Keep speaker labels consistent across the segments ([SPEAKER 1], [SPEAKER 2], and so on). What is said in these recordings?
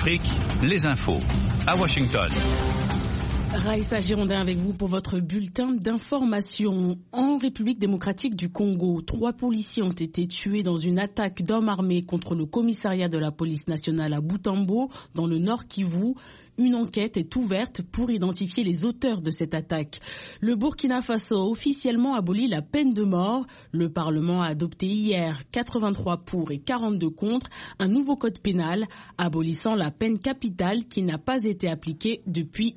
[SPEAKER 1] Afrique, les infos. À Washington.
[SPEAKER 2] Raïssa Girondin avec vous pour votre bulletin d'information. En République démocratique du Congo, 3 policiers ont été tués dans une attaque d'hommes armés contre le commissariat de la police nationale à Butembo, dans le Nord Kivu. Une enquête est ouverte pour identifier les auteurs de cette attaque. Le Burkina Faso a officiellement aboli la peine de mort. Le Parlement a adopté hier 83 pour et 42 contre un nouveau code pénal abolissant la peine capitale qui n'a pas été appliquée depuis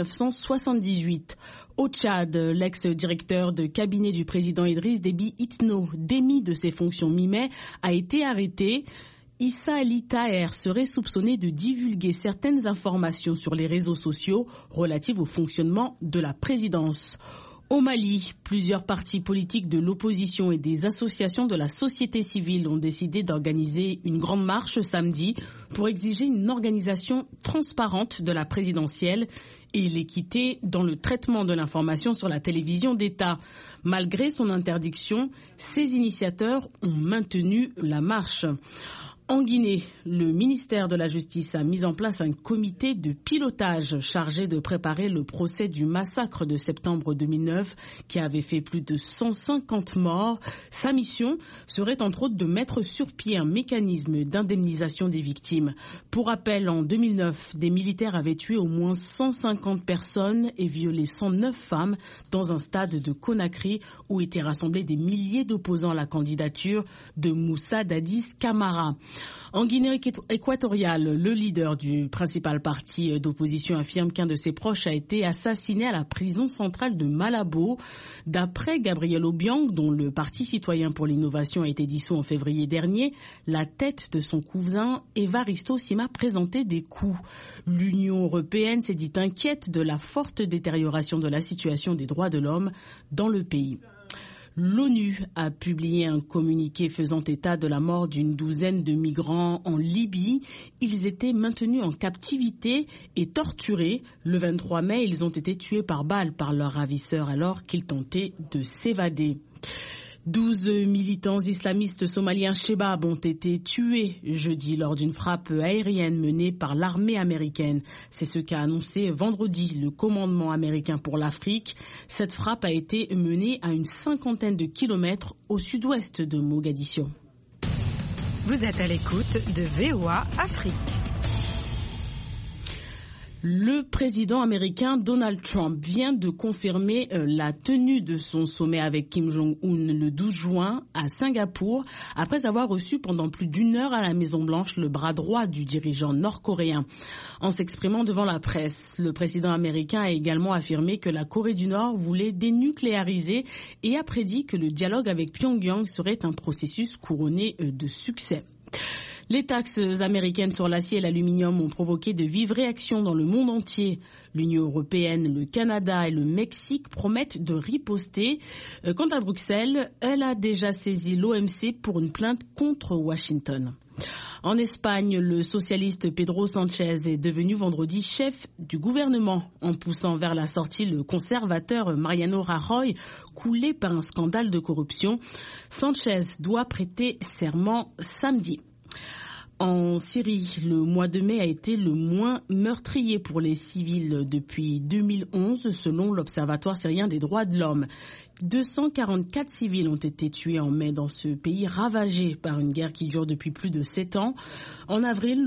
[SPEAKER 2] 1978. Au Tchad, l'ex-directeur de cabinet du président Idriss Déby Itno, démis de ses fonctions mi-mai, a été arrêté. Issa Ali Taher serait soupçonné de divulguer certaines informations sur les réseaux sociaux relatives au fonctionnement de la présidence. Au Mali, plusieurs partis politiques de l'opposition et des associations de la société civile ont décidé d'organiser une grande marche samedi pour exiger une organisation transparente de la présidentielle et l'équité dans le traitement de l'information sur la télévision d'État. Malgré son interdiction, ses initiateurs ont maintenu la marche. En Guinée, le ministère de la Justice a mis en place un comité de pilotage chargé de préparer le procès du massacre de septembre 2009 qui avait fait plus de 150 morts. Sa mission serait entre autres de mettre sur pied un mécanisme d'indemnisation des victimes. Pour rappel, en 2009, des militaires avaient tué au moins 150 personnes et violé 109 femmes dans un stade de Conakry où étaient rassemblés des milliers d'opposants à la candidature de Moussa Dadis Camara. En Guinée équatoriale, le leader du principal parti d'opposition affirme qu'un de ses proches a été assassiné à la prison centrale de Malabo. D'après Gabriel Obiang, dont le Parti citoyen pour l'innovation a été dissous en février dernier, la tête de son cousin Evaristo Sima présentait des coups. L'Union européenne s'est dit inquiète de la forte détérioration de la situation des droits de l'homme dans le pays. L'ONU a publié un communiqué faisant état de la mort d'une douzaine de migrants en Libye. Ils étaient maintenus en captivité et torturés. Le 23 mai, ils ont été tués par balle par leurs ravisseurs alors qu'ils tentaient de s'évader. 12 militants islamistes somaliens Shebab ont été tués jeudi lors d'une frappe aérienne menée par l'armée américaine. C'est ce qu'a annoncé vendredi le commandement américain pour l'Afrique. Cette frappe a été menée à une 50aine de kilomètres au sud-ouest de Mogadiscio.
[SPEAKER 3] Vous êtes à l'écoute de VOA Afrique.
[SPEAKER 2] Le président américain Donald Trump vient de confirmer la tenue de son sommet avec Kim Jong-un le 12 juin à Singapour, après avoir reçu pendant plus d'1 heure à la Maison-Blanche le bras droit du dirigeant nord-coréen. En s'exprimant devant la presse, le président américain a également affirmé que la Corée du Nord voulait dénucléariser et a prédit que le dialogue avec Pyongyang serait un processus couronné de succès. Les taxes américaines sur l'acier et l'aluminium ont provoqué de vives réactions dans le monde entier. L'Union européenne, le Canada et le Mexique promettent de riposter. Quant à Bruxelles, elle a déjà saisi l'OMC pour une plainte contre Washington. En Espagne, le socialiste Pedro Sánchez est devenu vendredi chef du gouvernement en poussant vers la sortie le conservateur Mariano Rajoy, coulé par un scandale de corruption. Sánchez doit prêter serment samedi. En Syrie, le mois de mai a été le moins meurtrier pour les civils depuis 2011, selon l'Observatoire syrien des droits de l'homme. 244 civils ont été tués en mai dans ce pays ravagé par une guerre qui dure depuis plus de 7 ans. En avril,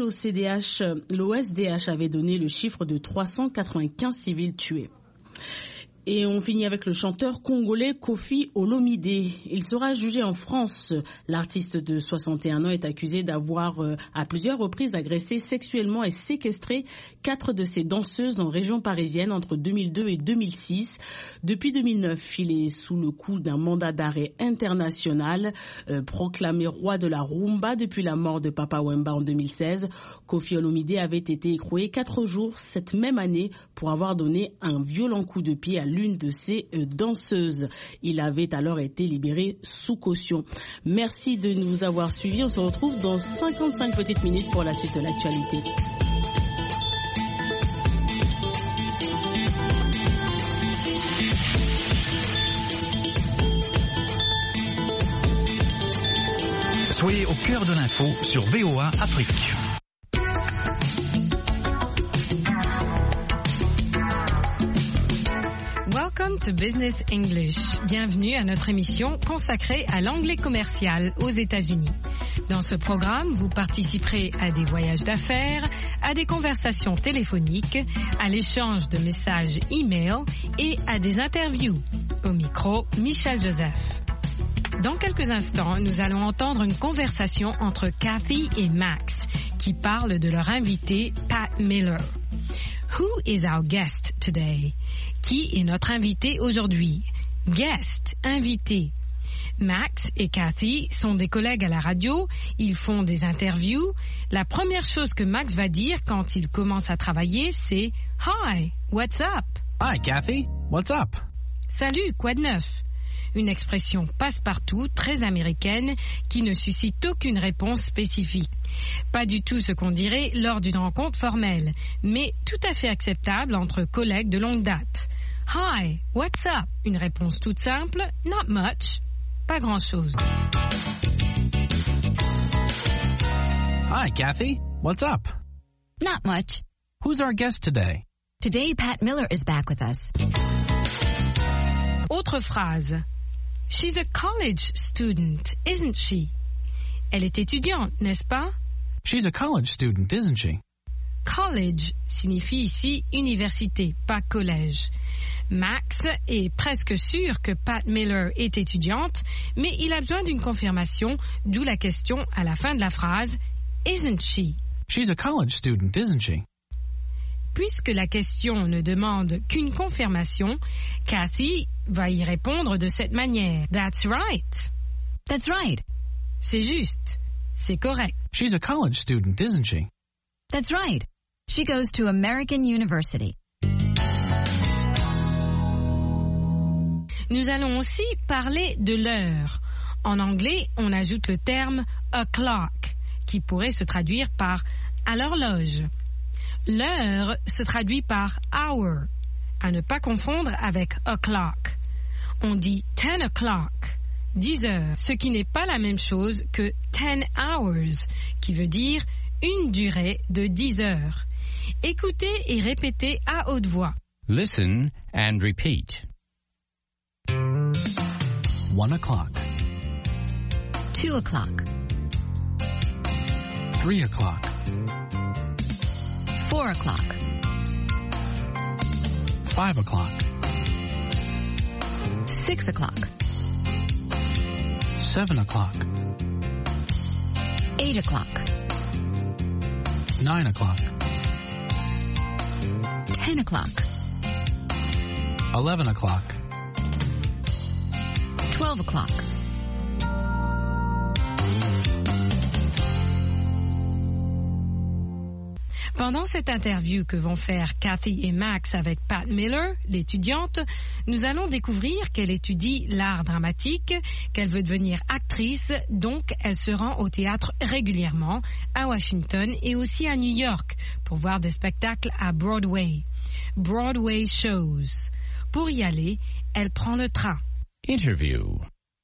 [SPEAKER 2] l'OSDH avait donné le chiffre de 395 civils tués. Et on finit avec le chanteur congolais Koffi Olomide. Il sera jugé en France. L'artiste de 61 ans est accusé d'avoir à plusieurs reprises agressé sexuellement et séquestré 4 de ses danseuses en région parisienne entre 2002 et 2006. Depuis 2009, il est sous le coup d'un mandat d'arrêt international. Proclamé roi de la rumba depuis la mort de Papa Wemba en 2016, Koffi Olomide avait été écroué 4 jours cette même année pour avoir donné un violent coup de pied à l'une de ses danseuses. Il avait alors été libéré sous caution. Merci de nous avoir suivis. On se retrouve dans 55 petites minutes pour la suite de l'actualité.
[SPEAKER 1] Soyez au cœur de l'info sur VOA Afrique.
[SPEAKER 3] Welcome to Business English. Bienvenue à notre émission consacrée à l'anglais commercial aux États-Unis. Dans ce programme, vous participerez à des voyages d'affaires, à des conversations téléphoniques, à l'échange de messages e-mail et à des interviews. Au micro, Michel Joseph. Dans quelques instants, nous allons entendre une conversation entre Kathy et Max qui parlent de leur invité Pat Miller. Who is our guest today? Qui est notre invité aujourd'hui? Guest, invité. Max et Kathy sont des collègues à la radio, ils font des interviews. La première chose que Max va dire quand il commence à travailler, c'est « Hi, what's up? »
[SPEAKER 1] Hi, Kathy. What's up?
[SPEAKER 3] Salut, quoi de neuf? Une expression passe-partout, très américaine, qui ne suscite aucune réponse spécifique. Pas du tout ce qu'on dirait lors d'une rencontre formelle, mais tout à fait acceptable entre collègues de longue date. Hi, what's up? Une réponse toute simple, not much, pas grand-chose.
[SPEAKER 1] Hi, Kathy. What's up?
[SPEAKER 4] Not much.
[SPEAKER 1] Who's our guest today?
[SPEAKER 4] Today, Pat Miller is back with us.
[SPEAKER 3] Autre phrase. She's a college student, isn't she? Elle est étudiante, n'est-ce pas?
[SPEAKER 1] She's a college student, isn't she?
[SPEAKER 3] College signifie ici université, pas collège. Max est presque sûr que Pat Miller est étudiante, mais il a besoin d'une confirmation, d'où la question à la fin de la phrase « Isn't she ?»
[SPEAKER 1] She's a college student, isn't she?
[SPEAKER 3] Puisque la question ne demande qu'une confirmation, Kathy va y répondre de cette manière. That's right.
[SPEAKER 4] That's right.
[SPEAKER 3] C'est juste. C'est correct.
[SPEAKER 1] She's a college student, isn't she?
[SPEAKER 4] That's right. She goes to American University.
[SPEAKER 3] Nous allons aussi parler de l'heure. En anglais, on ajoute le terme o'clock, qui pourrait se traduire par à l'horloge. L'heure se traduit par hour, à ne pas confondre avec o'clock. On dit 10 o'clock, 10 heures, ce qui n'est pas la même chose que 10 hours, qui veut dire une durée de 10 heures. Écoutez et répétez à haute voix.
[SPEAKER 1] Listen and repeat. 1 o'clock.
[SPEAKER 4] 2 o'clock.
[SPEAKER 1] 3 o'clock.
[SPEAKER 4] 4 o'clock.
[SPEAKER 1] 5 o'clock.
[SPEAKER 4] 6 o'clock.
[SPEAKER 1] 7 o'clock.
[SPEAKER 4] 8 o'clock.
[SPEAKER 1] 9 o'clock.
[SPEAKER 4] 10 o'clock.
[SPEAKER 1] 11 o'clock.
[SPEAKER 4] 12 o'clock.
[SPEAKER 3] Pendant cette interview que vont faire Kathy et Max avec Pat Miller, l'étudiante, nous allons découvrir qu'elle étudie l'art dramatique, qu'elle veut devenir actrice, donc elle se rend au théâtre régulièrement, à Washington et aussi à New York, pour voir des spectacles à Broadway. Broadway shows. Pour y aller, elle prend le train.
[SPEAKER 1] Interview.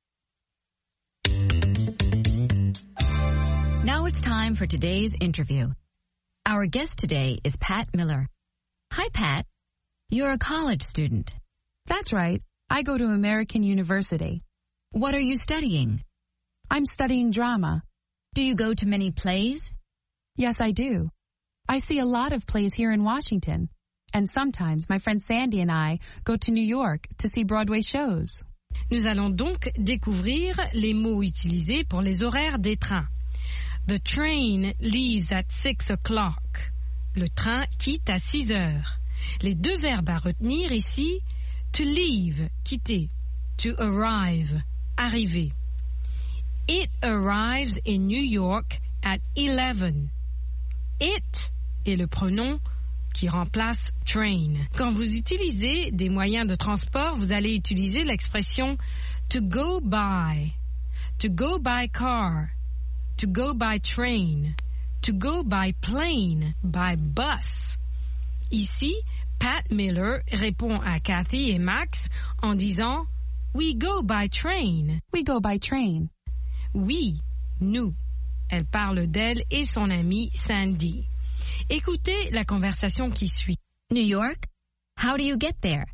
[SPEAKER 4] Now it's time for today's interview. Our guest today is Pat Miller. Hi, Pat. You're a college student.
[SPEAKER 5] That's right. I go to American University.
[SPEAKER 4] What are you studying?
[SPEAKER 5] I'm studying drama.
[SPEAKER 4] Do you go to many plays?
[SPEAKER 5] Yes, I do. I see a lot of plays here in Washington. And sometimes my friend Sandy and I go to New York to see Broadway shows.
[SPEAKER 3] Nous allons donc découvrir les mots utilisés pour les horaires des trains. The train leaves at 6 o'clock. Le train quitte à 6 heures. Les deux verbes à retenir ici, to leave, quitter, to arrive, arriver. It arrives in New York at 11. It est le pronom qui remplace train. Quand vous utilisez des moyens de transport, vous allez utiliser l'expression to go by car, to go by train, to go by plane, by bus. Ici, Pat Miller répond à Kathy et Max en disant « We go by train ».
[SPEAKER 5] We go by train.
[SPEAKER 3] Oui, nous. Elle parle d'elle et son amie Sandy. Écoutez la conversation qui suit.
[SPEAKER 4] New York? How do you get there?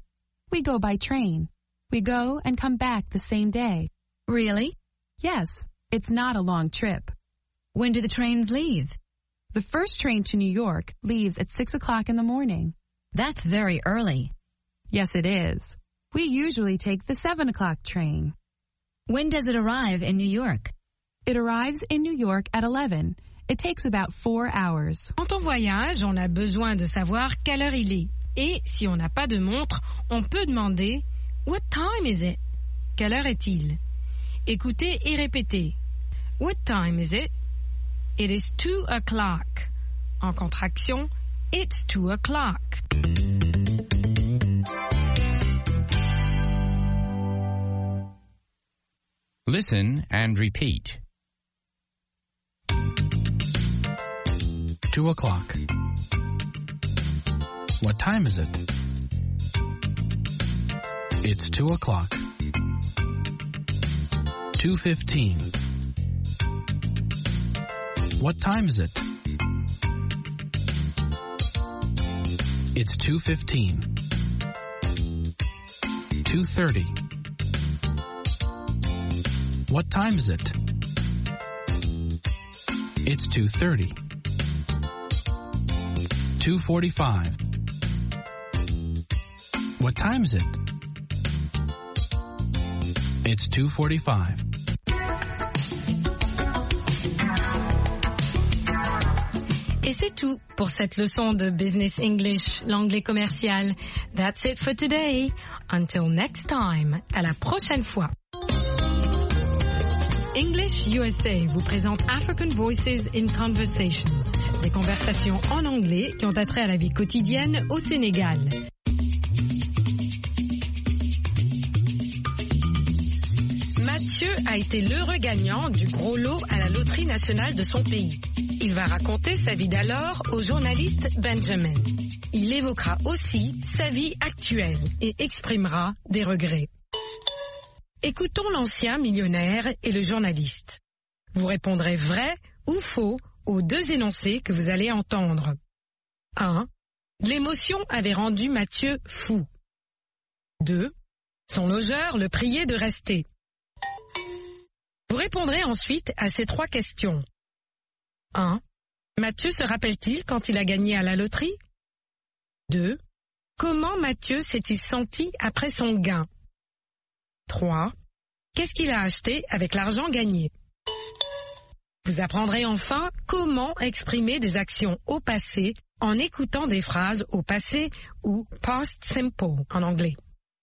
[SPEAKER 5] We go by train. We go and come back the same day.
[SPEAKER 4] Really?
[SPEAKER 5] Yes, it's not a long trip.
[SPEAKER 4] When do the trains leave?
[SPEAKER 5] The first train to New York leaves at 6 o'clock in the morning.
[SPEAKER 4] That's very early.
[SPEAKER 5] Yes, it is. We usually take the 7 o'clock train.
[SPEAKER 4] When does it arrive in New York?
[SPEAKER 5] It arrives in New York at 11. It takes about 4 hours.
[SPEAKER 3] Quand on voyage, on a besoin de savoir quelle heure il est. Et si on n'a pas de montre, on peut demander « What time is it ?» Quelle heure est-il? Écoutez et répétez. What time is it? It is 2 o'clock. En contraction, it's 2 o'clock.
[SPEAKER 1] Listen and repeat. 2 o'clock. What time is it? It's 2 o'clock. 2:15. What time is it? It's 2:15. 2:30. What time is it? It's 2:30. 2:45. What time is it? It's 2:45.
[SPEAKER 3] Et c'est tout pour cette leçon de Business English, l'anglais commercial. That's it for today. Until next time. À la prochaine fois. English USA vous présente African Voices in Conversation. Des conversations en anglais qui ont attrait à la vie quotidienne au Sénégal. Mathieu a été l'heureux gagnant du gros lot à la loterie nationale de son pays. Il va raconter sa vie d'alors au journaliste Benjamin. Il évoquera aussi sa vie actuelle et exprimera des regrets. Écoutons l'ancien millionnaire et le journaliste. Vous répondrez vrai ou faux aux deux énoncés que vous allez entendre. 1. L'émotion avait rendu Mathieu fou. 2. Son logeur le priait de rester. Vous répondrez ensuite à ces trois questions. 1. Mathieu se rappelle-t-il quand il a gagné à la loterie? 2. Comment Mathieu s'est-il senti après son gain? 3. Qu'est-ce qu'il a acheté avec l'argent gagné? Vous apprendrez enfin comment exprimer des actions au passé en écoutant des phrases au passé ou past simple en anglais.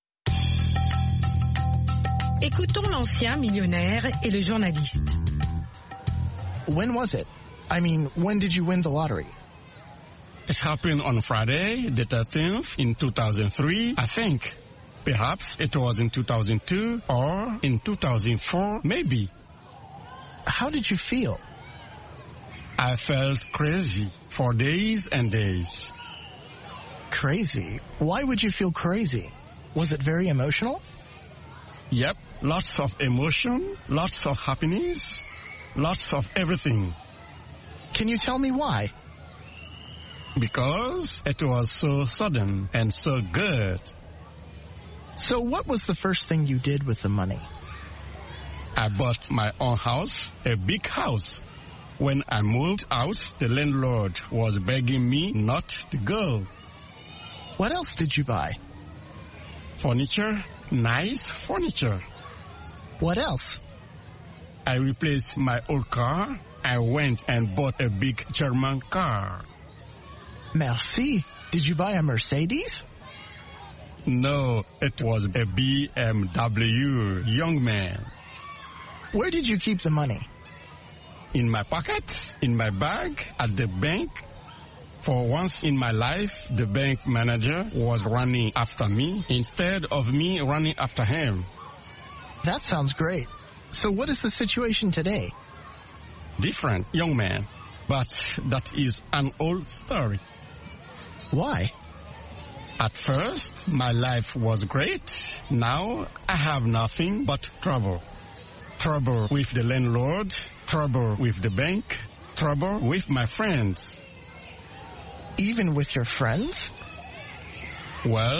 [SPEAKER 3] Écoutons l'ancien millionnaire et le journaliste.
[SPEAKER 6] When was it? I mean, when did you win the lottery?
[SPEAKER 7] It happened on Friday, the 13th, in 2003, I think. Perhaps it was in 2002 or in 2004, maybe.
[SPEAKER 6] How did you feel?
[SPEAKER 7] I felt crazy for days and days.
[SPEAKER 6] Crazy? Why would you feel crazy? Was it very emotional?
[SPEAKER 7] Yep, lots of emotion, lots of happiness, lots of everything.
[SPEAKER 6] Can you tell me why?
[SPEAKER 7] Because it was so sudden and so good.
[SPEAKER 6] So what was the first thing you did with the money?
[SPEAKER 7] I bought my own house, a big house. When I moved out, the landlord was begging me not to go.
[SPEAKER 6] What else did you buy?
[SPEAKER 7] Furniture, nice furniture.
[SPEAKER 6] What else?
[SPEAKER 7] I replaced my old car. I went and bought a big German car.
[SPEAKER 6] Merci. Did you buy a Mercedes?
[SPEAKER 7] No, it was a BMW, young man.
[SPEAKER 6] Where did you keep the money?
[SPEAKER 7] In my pocket, in my bag, at the bank. For once in my life, the bank manager was running after me instead of me running after him.
[SPEAKER 6] That sounds great. So what is the situation today?
[SPEAKER 7] Different, young man. But that is an old story.
[SPEAKER 6] Why?
[SPEAKER 7] At first, my life was great. Now, I have nothing but trouble. Trouble with the landlord, trouble with the bank, trouble with my friends.
[SPEAKER 6] Even with your friends?
[SPEAKER 7] Well,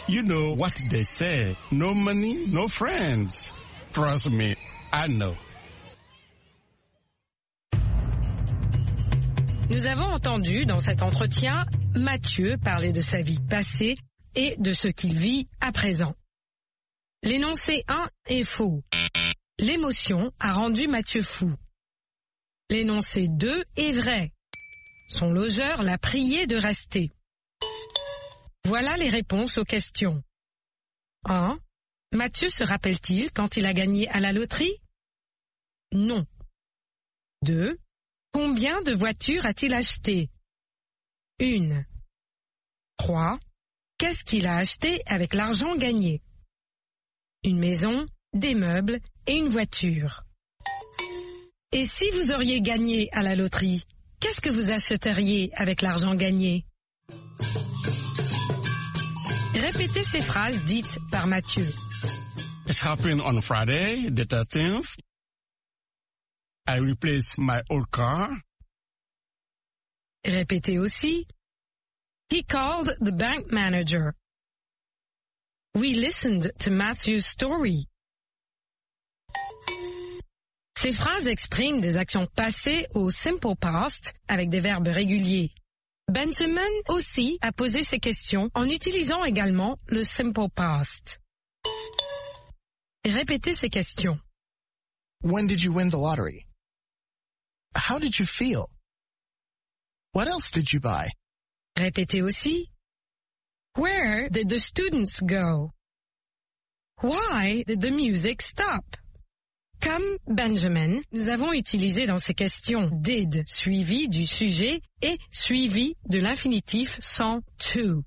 [SPEAKER 7] You know what they say. No money, no friends. Trust me, I know.
[SPEAKER 3] Nous avons entendu dans cet entretien Mathieu parler de sa vie passée et de ce qu'il vit à présent. L'énoncé 1 est faux. L'émotion a rendu Mathieu fou. L'énoncé 2 est vrai. Son logeur l'a prié de rester. Voilà les réponses aux questions. 1. Mathieu se rappelle-t-il quand il a gagné à la loterie? Non. 2. Combien de voitures a-t-il acheté? 1. 3. Qu'est-ce qu'il a acheté avec l'argent gagné? Une maison, des meubles et une voiture. Et si vous auriez gagné à la loterie, qu'est-ce que vous achèteriez avec l'argent gagné? Répétez ces phrases dites par Mathieu.
[SPEAKER 7] It happened on Friday, the 13th. I replaced my old car.
[SPEAKER 3] Répétez aussi. He called the bank manager. We listened to Matthew's story. Ces phrases expriment des actions passées au simple past avec des verbes réguliers. Benjamin aussi a posé ces questions en utilisant également le simple past. Répétez ces questions.
[SPEAKER 6] When did you win the lottery? How did you feel? What else did you buy?
[SPEAKER 3] Répétez aussi. Where did the students go? Why did the music stop? Comme Benjamin, nous avons utilisé dans ces questions did suivi du sujet et suivi de l'infinitif sans to.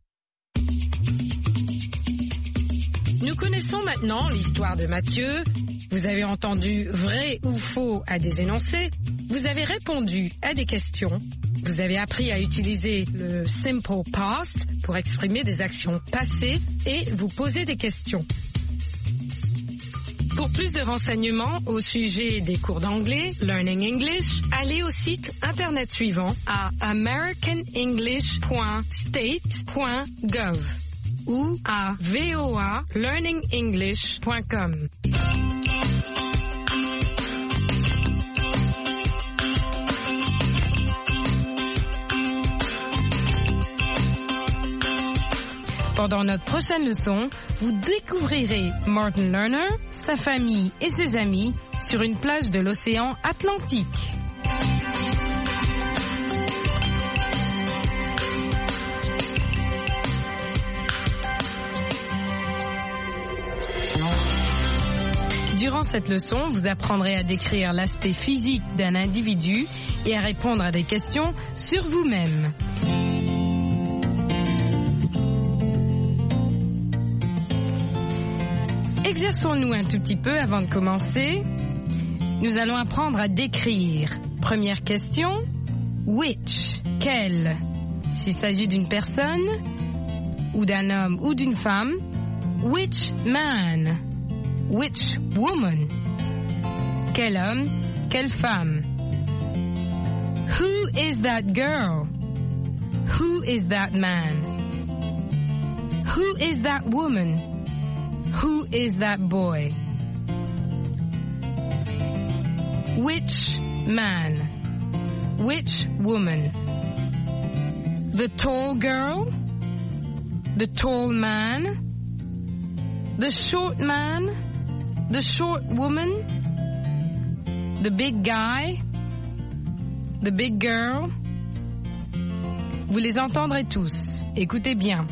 [SPEAKER 3] Nous connaissons maintenant l'histoire de Mathieu. Vous avez entendu vrai ou faux à des énoncés. Vous avez répondu à des questions. Vous avez appris à utiliser le simple past pour exprimer des actions passées et vous poser des questions. Pour plus de renseignements au sujet des cours d'anglais, Learning English, allez au site internet suivant à americanenglish.state.gov ou à voalearningenglish.com. Pendant notre prochaine leçon, vous découvrirez Martin Lerner, sa famille et ses amis sur une plage de l'océan Atlantique. Durant cette leçon, vous apprendrez à décrire l'aspect physique d'un individu et à répondre à des questions sur vous-même. Exerçons-nous un tout petit peu avant de commencer. Nous allons apprendre à décrire. Première question, which, quel? S'il s'agit d'une personne, ou d'un homme ou d'une femme, which man? Which woman? Quel homme, quelle femme? Who is that girl? Who is that man? Who is that woman? Who is that boy? Which man? Which woman? The tall girl? The tall man? The short man? The short woman? The big guy? The big girl? Vous les entendrez tous. Écoutez bien.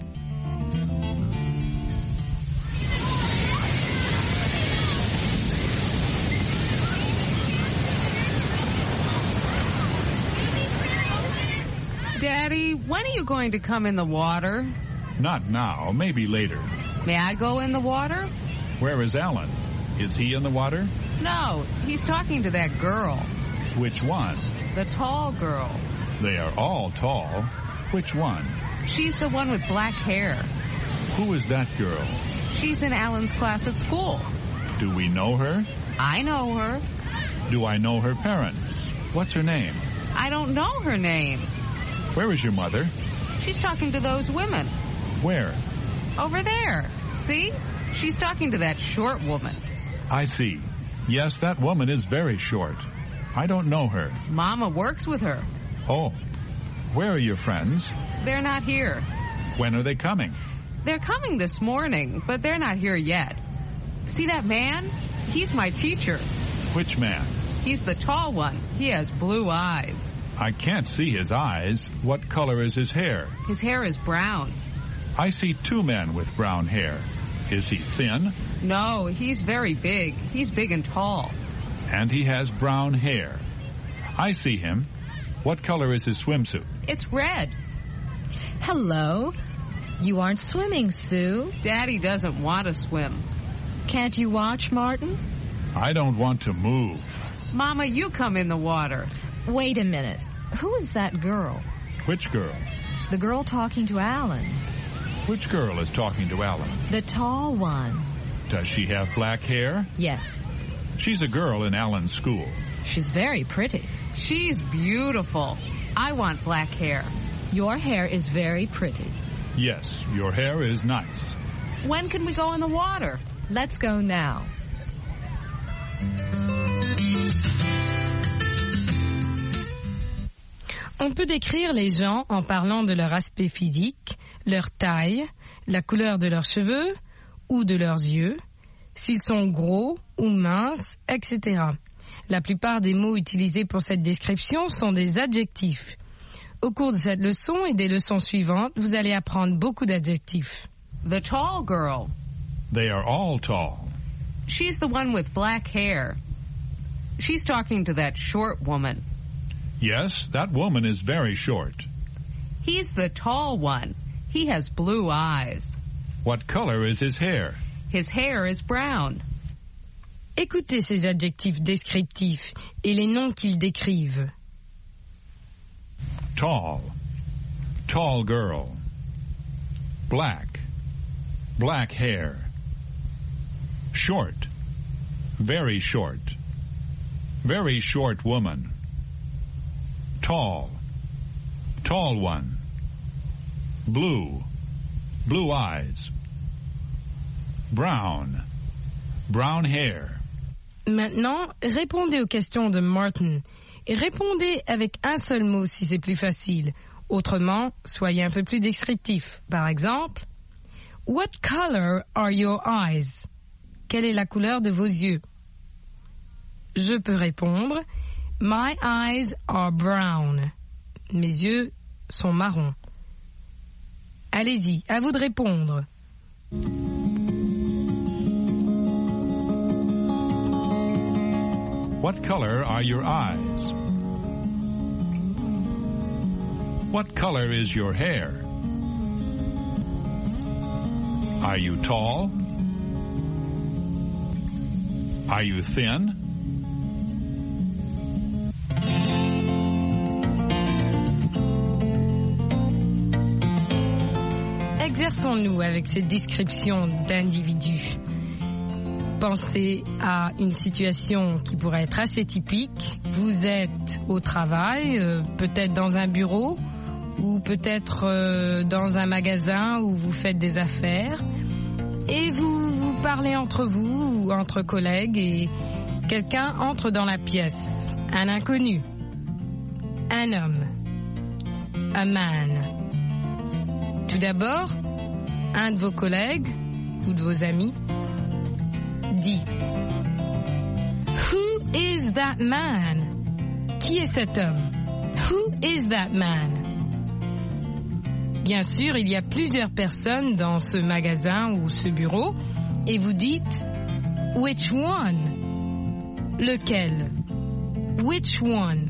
[SPEAKER 8] Daddy, when are you going to come in the water?
[SPEAKER 9] Not now, maybe later.
[SPEAKER 8] May I go in the water?
[SPEAKER 9] Where is Alan? Is he in the water?
[SPEAKER 8] No, he's talking to that girl.
[SPEAKER 9] Which one?
[SPEAKER 8] The tall girl.
[SPEAKER 9] They are all tall. Which one?
[SPEAKER 8] She's the one with black hair.
[SPEAKER 9] Who is that girl?
[SPEAKER 8] She's in Alan's class at school.
[SPEAKER 9] Do we know her?
[SPEAKER 8] I know her.
[SPEAKER 9] Do I know her parents? What's her name?
[SPEAKER 8] I don't know her name.
[SPEAKER 9] Where is your mother?
[SPEAKER 8] She's talking to those women.
[SPEAKER 9] Where?
[SPEAKER 8] Over there. See? She's talking to that short woman.
[SPEAKER 9] I see. Yes, that woman is very short. I don't know her.
[SPEAKER 8] Mama works with her.
[SPEAKER 9] Oh. Where are your friends?
[SPEAKER 8] They're not here.
[SPEAKER 9] When are they coming?
[SPEAKER 8] They're coming this morning, but they're not here yet. See that man? He's my teacher.
[SPEAKER 9] Which man?
[SPEAKER 8] He's the tall one. He has blue eyes.
[SPEAKER 9] I can't see his eyes. What color is his hair?
[SPEAKER 8] His hair is brown.
[SPEAKER 9] I see two men with brown hair. Is he thin?
[SPEAKER 8] No, he's very big. He's big and tall.
[SPEAKER 9] And he has brown hair. I see him. What color is his swimsuit?
[SPEAKER 8] It's red.
[SPEAKER 10] Hello. You aren't swimming, Sue.
[SPEAKER 8] Daddy doesn't want to swim.
[SPEAKER 10] Can't you watch, Martin?
[SPEAKER 9] I don't want to move.
[SPEAKER 8] Mama, you come in the water.
[SPEAKER 10] Wait a minute. Who is that girl?
[SPEAKER 9] Which girl?
[SPEAKER 10] The girl talking to Alan.
[SPEAKER 9] Which girl is talking to Alan?
[SPEAKER 10] The tall one.
[SPEAKER 9] Does she have black hair?
[SPEAKER 10] Yes.
[SPEAKER 9] She's a girl in Alan's school.
[SPEAKER 10] She's very pretty.
[SPEAKER 8] She's beautiful. I want black hair.
[SPEAKER 10] Your hair is very pretty.
[SPEAKER 9] Yes, your hair is nice.
[SPEAKER 8] When can we go in the water?
[SPEAKER 10] Let's go now.
[SPEAKER 3] On peut décrire les gens en parlant de leur aspect physique, leur taille, la couleur de leurs cheveux ou de leurs yeux, s'ils sont gros ou minces, etc. La plupart des mots utilisés pour cette description sont des adjectifs. Au cours de cette leçon et des leçons suivantes, vous allez apprendre beaucoup d'adjectifs.
[SPEAKER 8] The tall girl.
[SPEAKER 9] They are all tall.
[SPEAKER 8] She's the one with black hair. She's talking to that short woman.
[SPEAKER 9] Yes, that woman is very short.
[SPEAKER 8] He's the tall one. He has blue eyes.
[SPEAKER 9] What color is his hair?
[SPEAKER 8] His hair is brown.
[SPEAKER 3] Écoutez ces adjectifs descriptifs et les noms qu'ils décrivent.
[SPEAKER 9] Tall. Tall girl. Black. Black hair. Short. Very short. Very short woman. Tall. Tall one. Blue. Blue eyes. Brown. Brown hair.
[SPEAKER 3] Maintenant, répondez aux questions de Martin et répondez avec un seul mot si c'est plus facile. Autrement, soyez un peu plus descriptif. Par exemple, what color are your eyes? Quelle est la couleur de vos yeux? Je peux répondre, my eyes are brown. Mes yeux sont marrons. Allez-y, à vous de répondre.
[SPEAKER 9] What color are your eyes? What color is your hair? Are you tall? Are you thin?
[SPEAKER 3] Exerçons-nous avec ces descriptions d'individus. Pensez à une situation qui pourrait être assez typique. Vous êtes au travail, peut-être dans un bureau ou peut-être dans un magasin où vous faites des affaires et vous parlez entre vous ou entre collègues et quelqu'un entre dans la pièce. Un inconnu, un homme, a man. Tout d'abord, un de vos collègues ou de vos amis dit « Who is that man? » Qui est cet homme? Who is that man? Bien sûr, il y a plusieurs personnes dans ce magasin ou ce bureau et vous dites « Which one? » Lequel? Which one?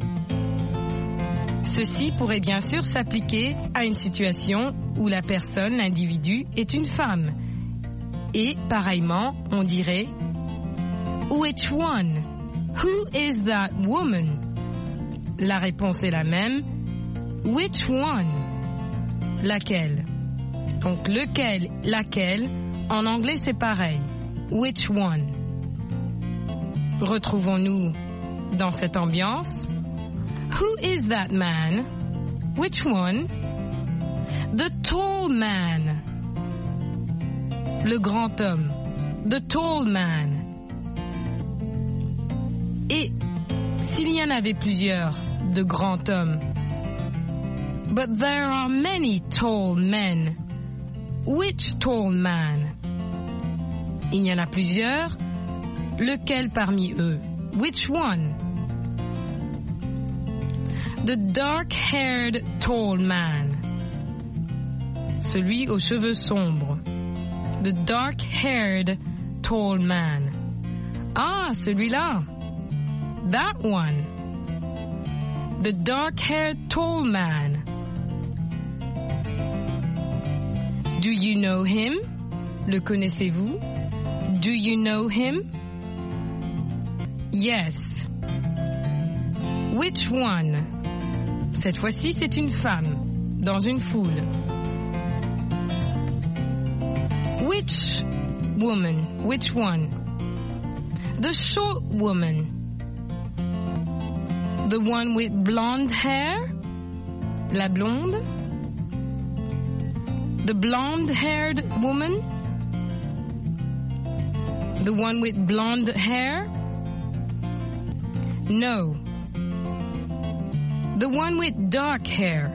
[SPEAKER 3] Ceci pourrait bien sûr s'appliquer à une situation où la personne, l'individu, est une femme. Et, pareillement, on dirait « Which one? Who is that woman? » La réponse est la même. « Which one? » Laquelle? Donc, lequel, laquelle, en anglais c'est pareil. « Which one? » Retrouvons-nous dans cette ambiance. « Who is that man? Which one? » The tall man. le grand homme, the tall man. Et s'il y en avait plusieurs de grands hommes, but there are many tall men. Which tall man? Il y en a plusieurs. Lequel parmi eux? Which one? The dark-haired tall man. Celui aux cheveux sombres. The dark-haired tall man. Ah, celui-là. That one. The dark-haired tall man. Do you know him? Le connaissez-vous? Do you know him? Yes. Which one? Cette fois-ci, c'est une femme, dans une foule. Which woman? Which one? The short woman. The one with blonde hair? La blonde? The blonde-haired woman? The one with blonde hair? No. The one with dark hair.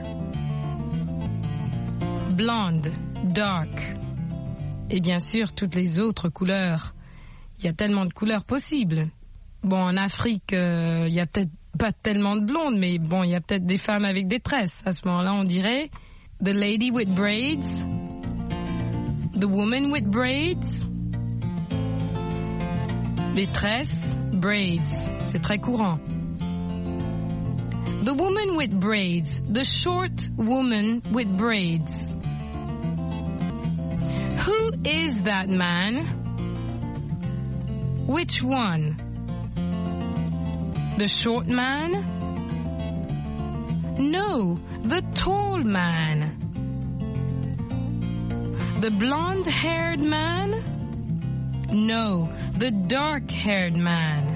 [SPEAKER 3] Blonde, dark. Et bien sûr, toutes les autres couleurs. Il y a tellement de couleurs possibles. Bon, en Afrique, il y a peut-être pas tellement de blondes, mais bon, il y a peut-être des femmes avec des tresses. À ce moment-là, on dirait the lady with braids, the woman with braids. Les tresses, braids, c'est très courant. The woman with braids, the short woman with braids. Who is that man? Which one? The short man? No, the tall man. The blonde-haired man? No, the dark-haired man.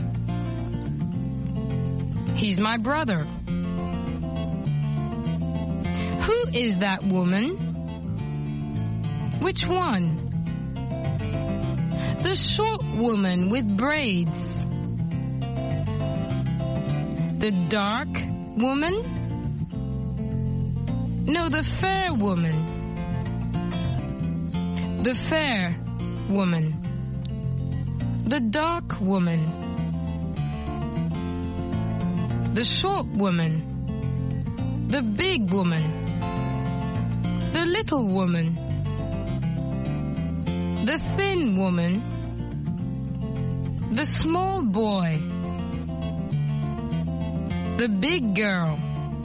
[SPEAKER 3] He's my brother. Who is that woman? Which one? The short woman with braids. The dark woman? No, the fair woman. The fair woman. The dark woman. The short woman. The big woman. The little woman. The thin woman. The small boy. The big girl.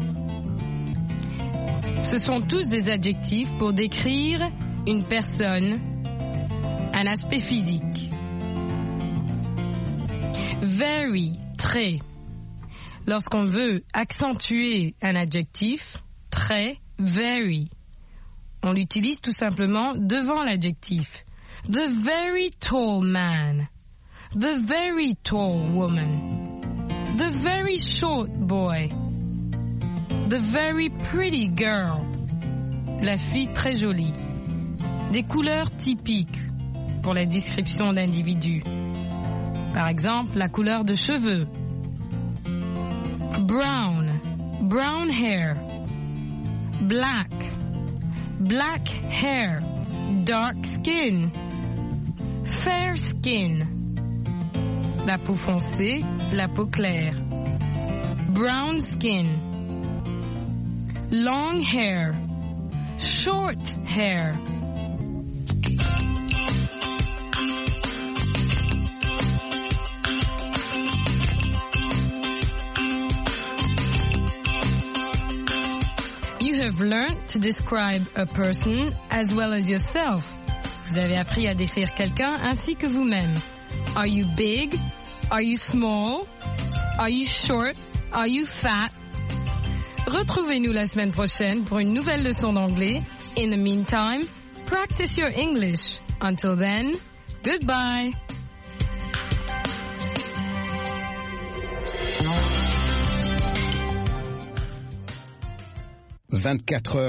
[SPEAKER 3] Ce sont tous des adjectifs pour décrire une personne, un aspect physique. Very, très. Lorsqu'on veut accentuer un adjectif, très, very, on l'utilise tout simplement devant l'adjectif. The very tall man. The very tall woman. The very short boy. The very pretty girl. La fille très jolie. Des couleurs typiques pour la description d'individus. Par exemple, la couleur de cheveux. Brown, brown hair. Black, black hair. Dark skin. Fair skin. La peau foncée, la peau claire. Brown skin. Long hair. Short hair. You have learned to describe a person as well as yourself. Vous avez appris à décrire quelqu'un ainsi que vous-même. Are you big? Are you small? Are you short? Are you fat? Retrouvez-nous la semaine prochaine pour une nouvelle leçon d'anglais. In the meantime, practice your English. Until then, goodbye.
[SPEAKER 11] 24 heures.